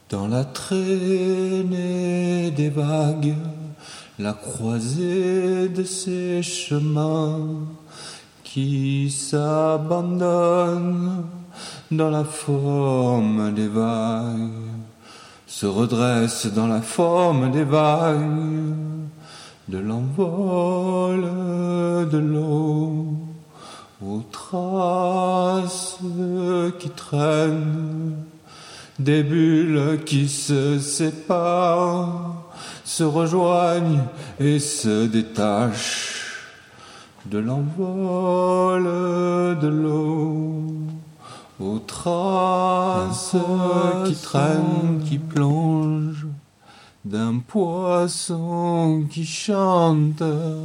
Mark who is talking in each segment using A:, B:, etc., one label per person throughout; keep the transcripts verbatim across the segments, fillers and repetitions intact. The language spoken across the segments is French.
A: Dans la traînée des vagues, la croisée de ces chemins qui s'abandonnent dans la forme des vagues, se redresse dans la forme des vagues de l'envol de l'eau, aux traces qui traînent, des bulles qui se séparent, se rejoignent et se détachent de l'envol de l'eau, aux traces qui traînent, qui plongent, d'un poisson qui chante,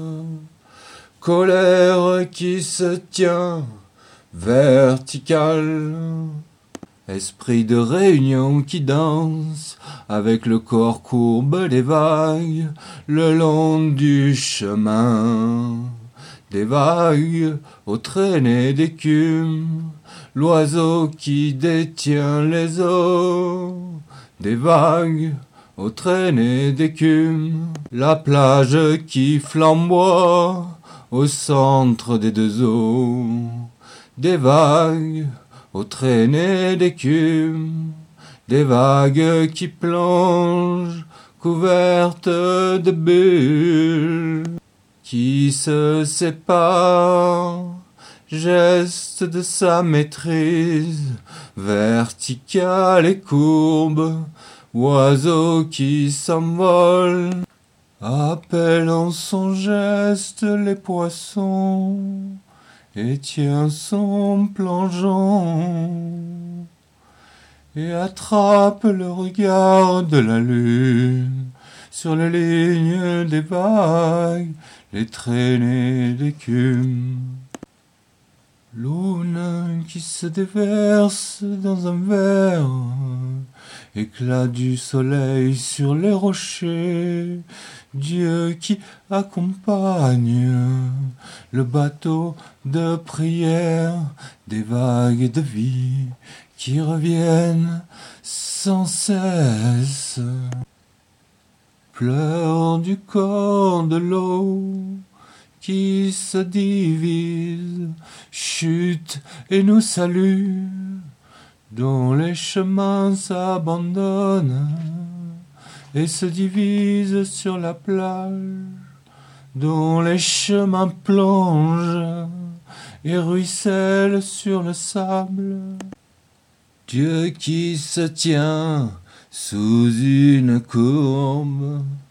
A: colère qui se tient verticale, esprit de réunion qui danse avec le corps courbe des vagues le long du chemin. Des vagues aux traînées d'écume, l'oiseau qui détient les eaux. Des vagues aux traînées d'écume, la plage qui flamboie au centre des deux eaux. Des vagues aux traînées d'écume, des vagues qui plongent, couvertes de bulles, qui se séparent, geste de sa maîtrise, verticale et courbe, oiseau qui s'envole, appelle en son geste les poissons, et tient son plongeon, et attrape le regard de la lune sur les lignes des vagues, les traînées d'écume. Lune qui se déverse dans un verre, éclat du soleil sur les rochers, Dieu qui accompagne le bateau de prière, des vagues de vie qui reviennent sans cesse. Pleurs du corps de l'eau qui se divise, chute et nous salue, dont les chemins s'abandonnent et se divisent sur la plage, dont les chemins plongent et ruissellent sur le sable. Dieu qui se tient sous une courbe,